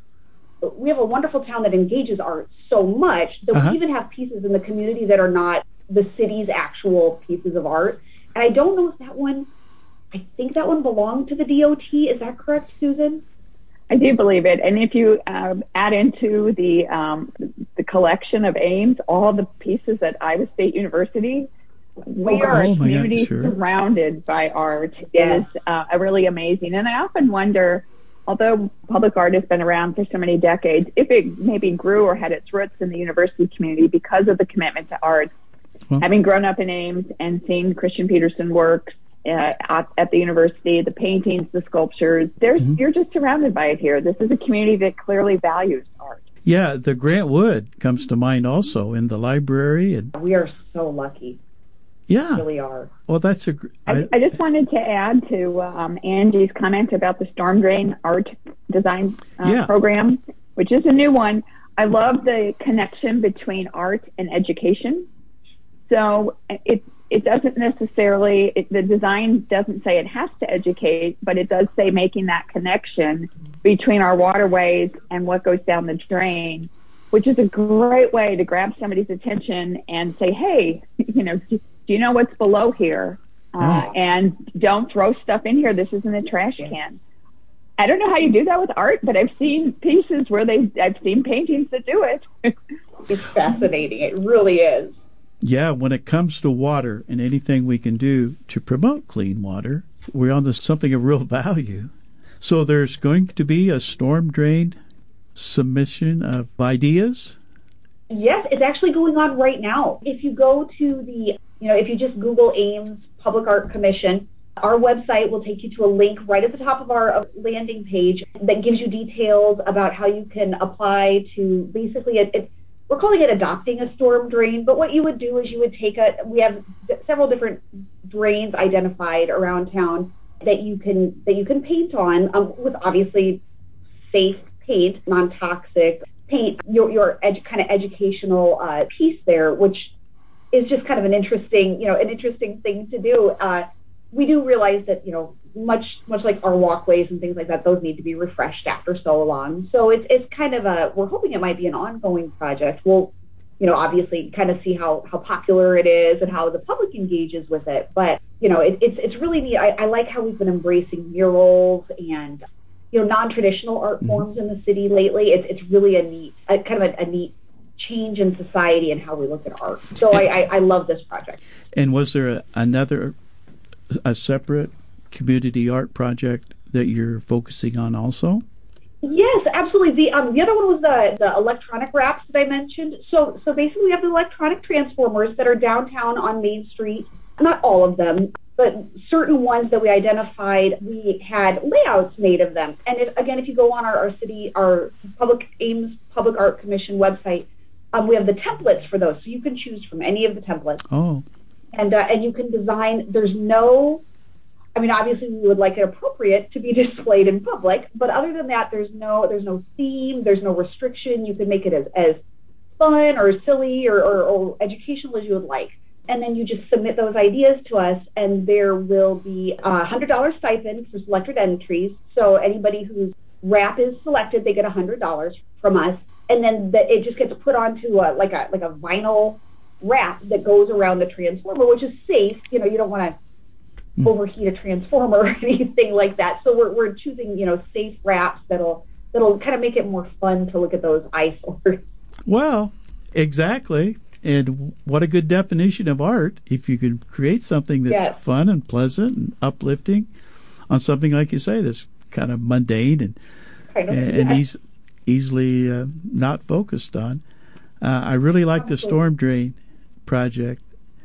Speaker 6: We have a wonderful town that engages art so much that
Speaker 1: Uh-huh.
Speaker 6: we even have pieces in the community that are not the city's actual pieces of art. And I don't know if that one. I think that one belonged to the D O T. Is that correct, Susan?
Speaker 7: I do believe it. And if you um, add into the um, the collection of Ames, all the pieces at Iowa State University, we are
Speaker 1: Oh,
Speaker 7: a
Speaker 1: my God,
Speaker 7: community
Speaker 1: sure.
Speaker 7: surrounded by art.
Speaker 6: Yes.
Speaker 7: It is uh, really amazing. And I often wonder, although public art has been around for so many decades, if it maybe grew or had its roots in the university community because of the commitment to art.
Speaker 1: Well-
Speaker 7: Having grown up in Ames and seen Christian Peterson works uh, at, at the university, the paintings, the sculptures, there's
Speaker 1: Mm-hmm.
Speaker 7: you're just surrounded by it here. This is a community that clearly values art.
Speaker 1: Yeah, the Grant Wood comes to mind also in the library. And
Speaker 6: We are so lucky.
Speaker 1: yeah,
Speaker 6: We really are.
Speaker 1: well, that's a. gr-
Speaker 7: I, I just wanted to add to um, Angie's comment about the storm drain art design uh,
Speaker 1: Yeah.
Speaker 7: program, which is a new one. I love the connection between art and education. So it it doesn't necessarily it, the design doesn't say it has to educate, but it does say making that connection between our waterways and what goes down the drain, which is a great way to grab somebody's attention and say, hey, you know, do you know what's below here? Uh,
Speaker 1: Yeah.
Speaker 7: and don't throw stuff in here. This isn't a trash can. I don't know how you do that with art, but I've seen pieces where they, I've seen paintings that do it.
Speaker 6: It's fascinating. It really is.
Speaker 1: Yeah, when it comes to water and anything we can do to promote clean water, we're on to something of real value. So there's going to be a storm drain submission of ideas.
Speaker 6: Yes, it's actually going on right now. If you go to the, you know, if you just Google Ames Public Art Commission, our website will take you to a link right at the top of our landing page that gives you details about how you can apply to basically, it, it, we're calling it adopting a storm drain, but what you would do is you would take a, we have several different drains identified around town that you can, that you can paint on um, with obviously safe paint, non-toxic paint, your, your edu- kind of educational uh, piece there, which is just kind of an interesting, you know, an interesting thing to do. Uh, we do realize that, you know, much much like our walkways and things like that, those need to be refreshed after so long. So it's it's kind of a, we're hoping it might be an ongoing project. We'll, you know, obviously kind of see how, how popular it is and how the public engages with it. But, you know, it, it's it's really neat. I, I like how we've been embracing murals and, you know, non-traditional art
Speaker 1: Mm-hmm.
Speaker 6: forms in the city lately. It's it's really a neat, a, kind of a, a neat change in society and how we look at art. So I, I, I love this project.
Speaker 1: And was there a, another, a separate community art project that you're focusing on also?
Speaker 6: Yes, absolutely. The um, the other one was the, the electronic wraps that I mentioned. So so basically we have the electronic transformers that are downtown on Main Street. Not all of them, but certain ones that we identified, we had layouts made of them. And if, again, if you go on our, our city, our Public Ames Public Art Commission website, um, we have the templates for those. So you can choose from any of the templates.
Speaker 1: Oh.
Speaker 6: And uh, and you can design, there's no, I mean, obviously we would like it appropriate to be displayed in public, but other than that, there's no there's no theme, there's no restriction. You can make it as, as fun or silly or, or, or educational as you would like. And then you just submit those ideas to us, and there will be a one hundred dollars stipend for selected entries. So anybody whose wrap is selected, they get one hundred dollars from us. And then the, it just gets put onto a, like a like a vinyl wrap that goes around the transformer, which is safe. You know, you don't want to mm. overheat a transformer or anything like that. So we're we're choosing, you know, safe wraps that'll that'll kind of make it more fun to look at those eyesores.
Speaker 1: Well, exactly. And what a good definition of art if you can create something that's
Speaker 6: yes.
Speaker 1: fun and pleasant and uplifting on something, like you say, that's kind of mundane and
Speaker 6: kind of,
Speaker 1: and
Speaker 6: yeah.
Speaker 1: eas- easily uh, not focused on. Uh, I really like Absolutely. the storm drain project.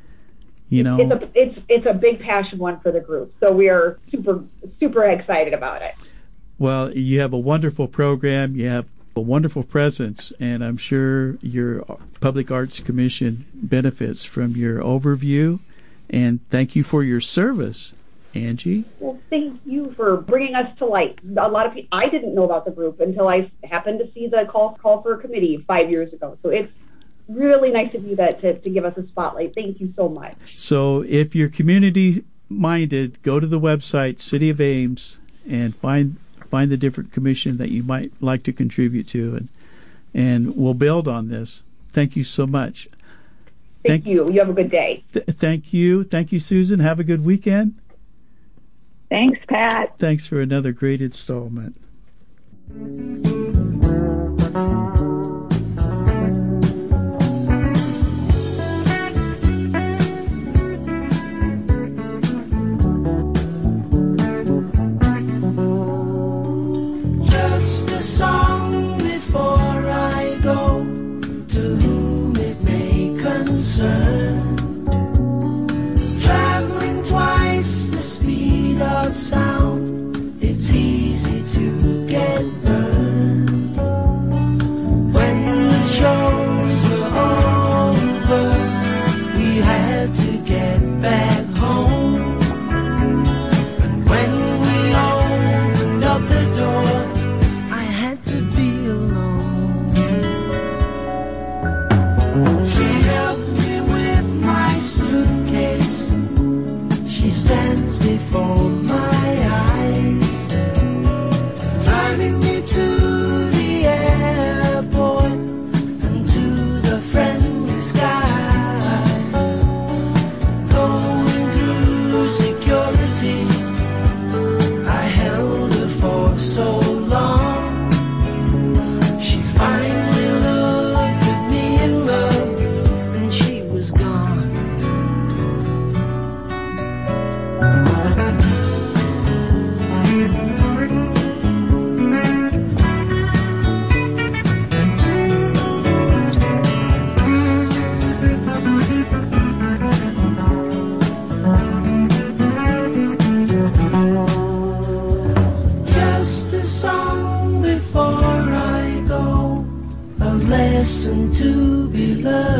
Speaker 1: You know,
Speaker 6: it's a it's it's a big passion one for the group, so we are super super excited about it.
Speaker 1: Well, you have a wonderful program. You have a wonderful presence, and I'm sure your Public Arts Commission benefits from your overview. And thank you for your service, Angie.
Speaker 6: Well, thank you for bringing us to light. A lot of people, I didn't know about the group until I happened to see the call call for a committee five years ago. So it's really nice of you that to, to give us a spotlight. Thank you so much.
Speaker 1: So if you're community minded, go to the website City of Ames and find find the different commission that you might like to contribute to, and and we'll build on this. Thank you so much.
Speaker 6: Thank, thank you. You have a good day.
Speaker 1: Th- thank you. Thank you, Susan. Have a good weekend.
Speaker 7: Thanks, Pat.
Speaker 1: Thanks for another great installment.
Speaker 4: Just a song before I go, to whom it may concern. Traveling twice the speed of sound, it's easy to get burned. When the shows were over, we had to get back home. And when we opened up the door, to be alone. She helped me with my suitcase. She stands before my eyes, driving me to the airport and to the friendly skies. Going through security, I held her for so long. Finally looked at me in love, and she was gone. Just a song before I go, a lesson to be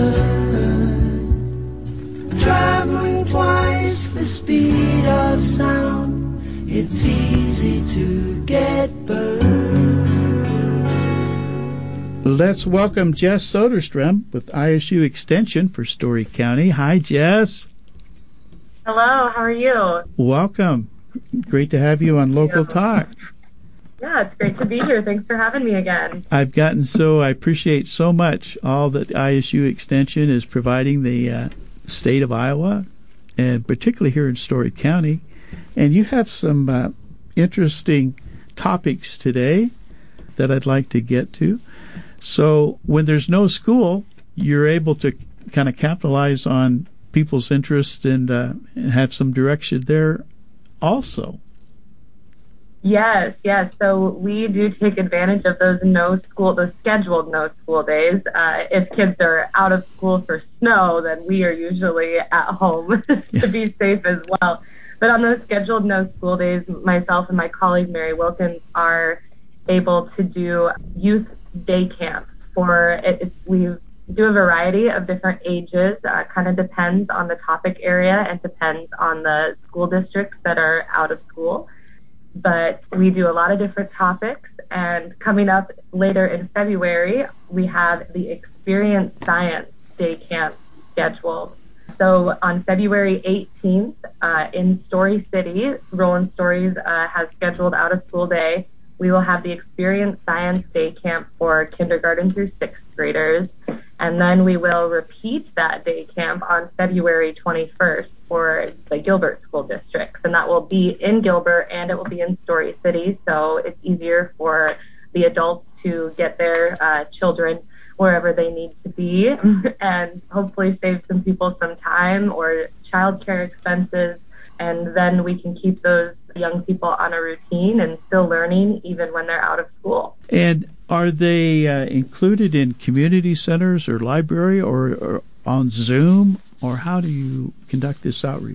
Speaker 4: learned. Traveling twice the speed of sound, it's easy to get burned.
Speaker 1: Let's welcome Jess Soderstrom with I S U Extension for Story County. Hi, Jess.
Speaker 8: Hello, how are you?
Speaker 1: Welcome. Great to have you on Local Talk.
Speaker 8: Yeah, it's great to be here. Thanks for having me again.
Speaker 1: I've gotten so, I appreciate so much all that I S U Extension is providing the uh, state of Iowa, and particularly here in Story County. And you have some uh, interesting topics today that I'd like to get to. So when there's no school, you're able to kind of capitalize on people's interest and, uh, and have some direction there also.
Speaker 8: Yes, yes. So we do take advantage of those no school, those scheduled no school days. Uh, if kids are out of school for snow, then we are usually at home to be safe as well. But on those scheduled no school days, myself and my colleague Mary Wilkins are able to do youth day camps for it. It's, we do a variety of different ages. Uh, kind of depends on the topic area and depends on the school districts that are out of school. But we do a lot of different topics, and coming up later in February, we have the Experience Science Day Camp scheduled. So on February eighteenth, uh, in Story City, Roland Stories uh, has scheduled out of school day. We will have the Experience Science Day Camp for kindergarten through sixth graders. And then we will repeat that day camp on February twenty-first for the Gilbert School Districts. And that will be in Gilbert and it will be in Story City. So it's easier for the adults to get their uh, children wherever they need to be and hopefully save some people some time or childcare expenses. And then we can keep those young people on a routine and still learning even when they're out of school.
Speaker 1: And are they uh, included in community centers or library or, or on Zoom? Or how do you conduct this outreach?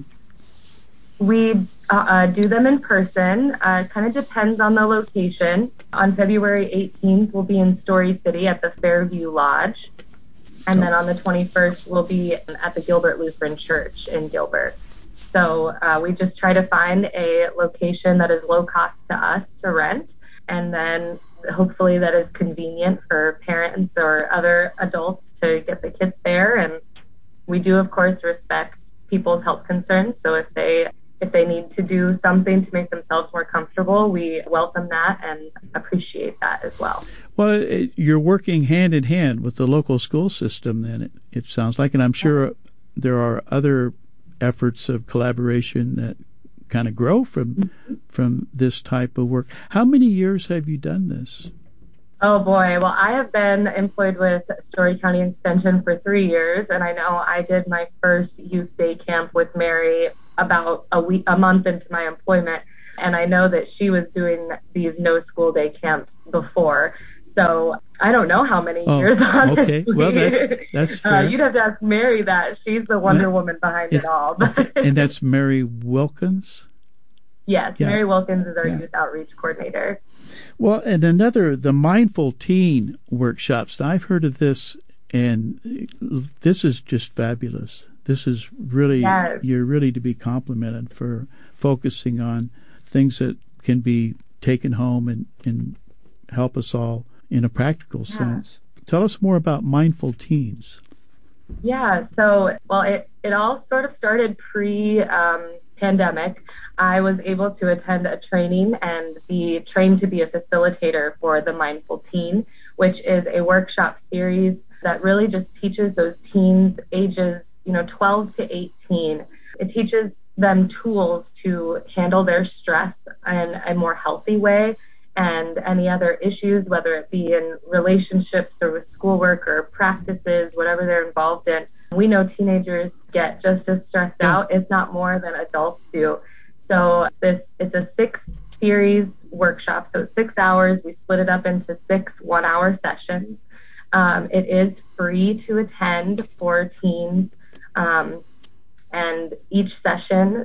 Speaker 8: We uh, uh, do them in person. Uh, kind of depends on the location. On February eighteenth, we'll be in Story City at the Fairview Lodge. And then on the twenty-first, we'll be at the Gilbert Lutheran Church in Gilbert. So uh, we just try to find a location that is low cost to us to rent, and then hopefully that is convenient for parents or other adults to get the kids there. And we do, of course, respect people's health concerns. So if they if they need to do something to make themselves more comfortable, we welcome that and appreciate that as well.
Speaker 1: Well, it, you're working hand in hand with the local school system, then, it, it sounds like. And I'm sure there are other efforts of collaboration that kind of grow from mm-hmm. from this type of work. How many years have you done this?
Speaker 8: Oh boy, well I have been employed with Story County Extension for three years, and I know I did my first youth day camp with Mary about a week, a month into my employment, and I know that she was doing these no school day camps before. So I don't know how many
Speaker 1: oh,
Speaker 8: years, honestly.
Speaker 1: Okay, well, that's, that's fair.
Speaker 8: Uh, you'd have to ask Mary that. She's the Wonder that, Woman behind it, it all.
Speaker 1: Okay. And that's Mary Wilkins?
Speaker 8: Yes, yeah. Mary Wilkins is our
Speaker 1: yeah.
Speaker 8: youth outreach coordinator.
Speaker 1: Well, and another, the Mindful Teen workshops. Now, I've heard of this, and this is just fabulous. This is really,
Speaker 8: yes.
Speaker 1: you're really to be complimented for focusing on things that can be taken home and, and help us all in a practical
Speaker 8: yeah.
Speaker 1: sense. Tell us more about Mindful Teens.
Speaker 8: Yeah, so, well, it, it all sort of started pre-pandemic. Um, I was able to attend a training and be trained to be a facilitator for the Mindful Teen, which is a workshop series that really just teaches those teens ages, you know, twelve to eighteen. It teaches them tools to handle their stress in a more healthy way and any other issues, whether it be in relationships or with schoolwork or practices, whatever they're involved in. We know teenagers get just as stressed out, if not more, than adults do. So this it's a six series workshop, so six hours. We split it up into six one-hour sessions. Um, it is free to attend for teens, um, and each session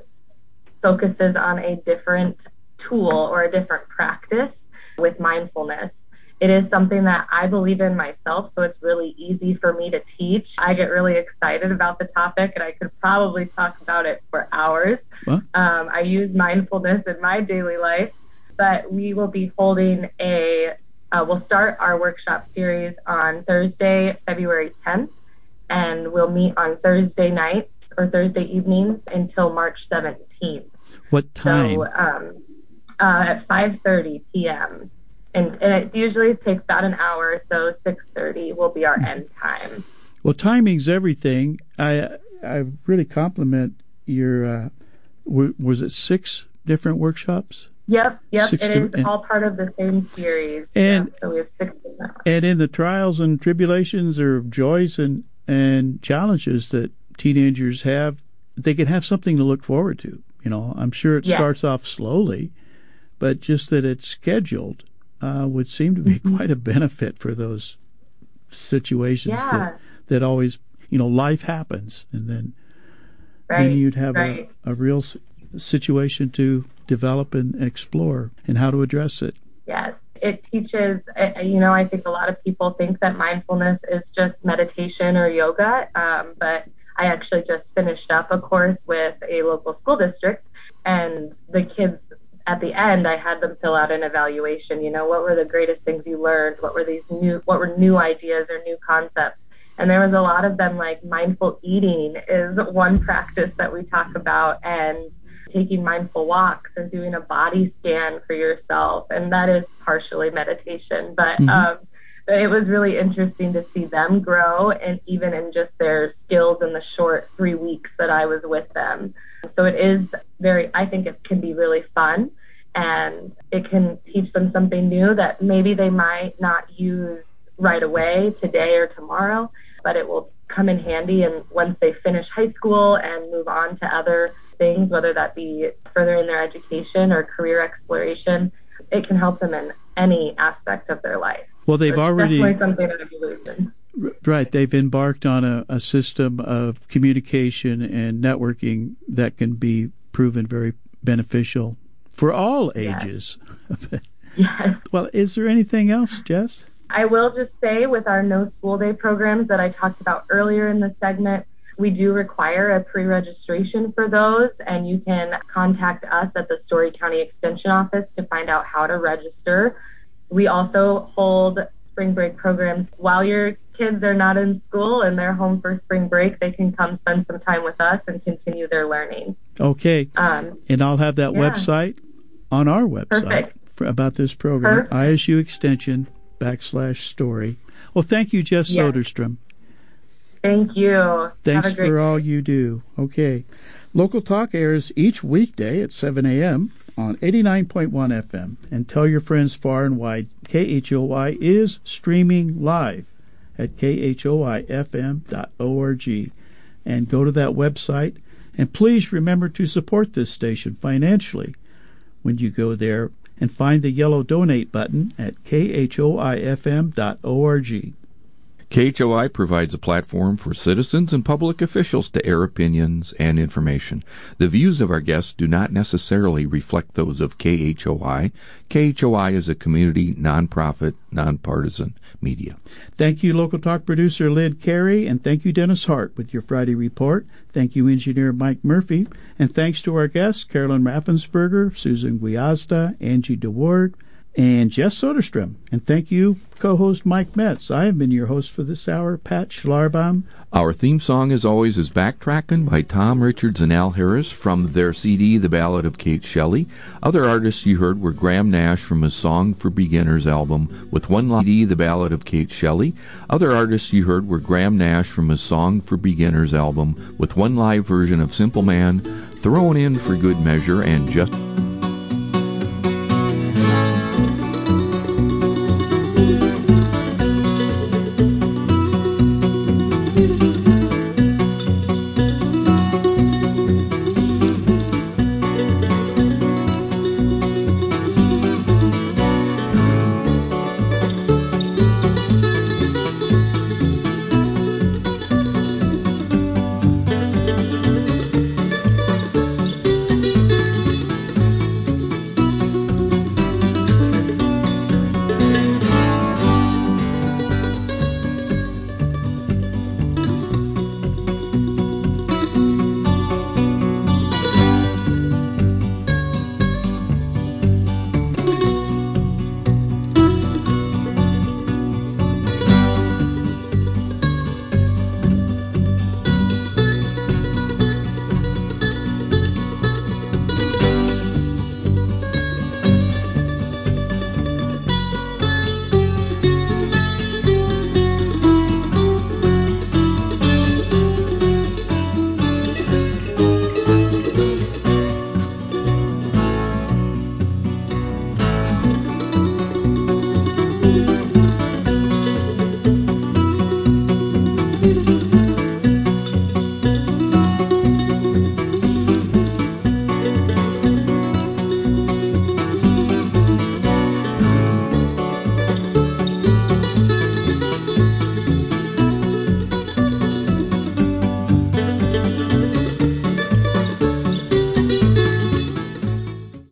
Speaker 8: focuses on a different tool or a different practice with mindfulness. It is something that I believe in myself, so it's really easy for me to teach. I get really excited about the topic, and I could probably talk about it for hours. Um, I use mindfulness in my daily life, but we will be holding a, uh, we'll start our workshop series on Thursday, February tenth, and we'll meet on Thursday night or Thursday evenings until March seventeenth.
Speaker 1: What time?
Speaker 8: So um, uh, at five thirty p.m., And, and it usually takes about an hour, so six thirty will be our end time.
Speaker 1: Well, timing's everything. I I really compliment your, uh, w- was it six different workshops?
Speaker 8: Yep, yep.
Speaker 1: Six
Speaker 8: it
Speaker 1: di-
Speaker 8: is all part of the same series.
Speaker 1: And,
Speaker 8: yeah, so we have six different.
Speaker 1: And in the trials and tribulations or joys and, and challenges that teenagers have, they can have something to look forward to. You know, I'm sure it
Speaker 8: yeah.
Speaker 1: starts off slowly, but just that it's scheduled uh, would seem to be
Speaker 8: Mm-hmm.
Speaker 1: quite a benefit for those situations
Speaker 8: Yeah.
Speaker 1: that, that always, you know, life happens, and then
Speaker 8: Right,
Speaker 1: then you'd have
Speaker 8: right.
Speaker 1: a, a real s- situation to develop and explore and how to address it.
Speaker 8: Yes. It teaches, uh, you know, I think a lot of people think that mindfulness is just meditation or yoga, um, but I actually just finished up a course with a local school district, and the kids, at the end, I had them fill out an evaluation. You know, what were the greatest things you learned? What were these new, what were new ideas or new concepts? And there was a lot of them, like mindful eating is one practice that we talk about, and taking mindful walks and doing a body scan for yourself. And that is partially meditation, but
Speaker 1: Mm-hmm.
Speaker 8: um, it was really interesting to see them grow, and even in just their skills in the short three weeks that I was with them. So it is very, I think it can be really fun, and it can teach them something new that maybe they might not use right away, today or tomorrow, but it will come in handy. And once they finish high school and move on to other things, whether that be further in their education or career exploration, it can help them in any aspect of their life.
Speaker 1: Well, they've
Speaker 8: So it's
Speaker 1: already
Speaker 8: definitely something that I've believed in.
Speaker 1: right. They've embarked on a, a system of communication and networking that can be proven very beneficial for all
Speaker 8: Yes.
Speaker 1: ages.
Speaker 8: Yes.
Speaker 1: Well, is there anything else, Jess?
Speaker 8: I will just say, with our no school day programs that I talked about earlier in the segment, we do require a pre-registration for those, and you can contact us at the Story County Extension Office to find out how to register. We also hold spring break programs while your kids are not in school and they're home for spring break. They can come spend some time with us and continue their learning.
Speaker 1: Okay.
Speaker 8: Um,
Speaker 1: And I'll have that
Speaker 8: yeah.
Speaker 1: website on our website
Speaker 8: Perfect.
Speaker 1: for, about this program,
Speaker 8: Perfect.
Speaker 1: I S U Extension backslash story. Well, thank you, Jess
Speaker 8: Yes.
Speaker 1: Soderstrom.
Speaker 8: Thank you.
Speaker 1: Thanks
Speaker 8: Have a great
Speaker 1: for all
Speaker 8: day.
Speaker 1: you do. Okay. Local Talk airs each weekday at seven a.m. on eighty-nine point one F M. And tell your friends far and wide, K H O Y is streaming live at K H O Y F M dot org. And go to that website. And please remember to support this station financially when you go there, and find the yellow donate button at K H O I F M dot org.
Speaker 2: K H O I provides a platform for citizens and public officials to air opinions and information. The views of our guests do not necessarily reflect those of K H O I. K H O I is a community, nonprofit, nonpartisan media.
Speaker 1: Thank you, Local Talk producer Lynn Carey, and thank you, Dennis Hart, with your Friday report. Thank you, engineer Mike Murphy, and thanks to our guests, Carolyn Raffensperger, Susan Guiazda, Angie DeWard, and Jess Soderstrom. And thank you, co-host Mike Metz. I have been your host for this hour, Pat Schlarbaum.
Speaker 2: Our theme song, as always, is Backtrackin' by Tom Richards and Al Harris from their C D, The Ballad of Kate Shelley. Other artists you heard were Graham Nash from his Song for Beginners album with one live C D, The Ballad of Kate Shelley. Other artists you heard were Graham Nash from his Song for Beginners album with one live version of Simple Man, thrown in for good measure, and just...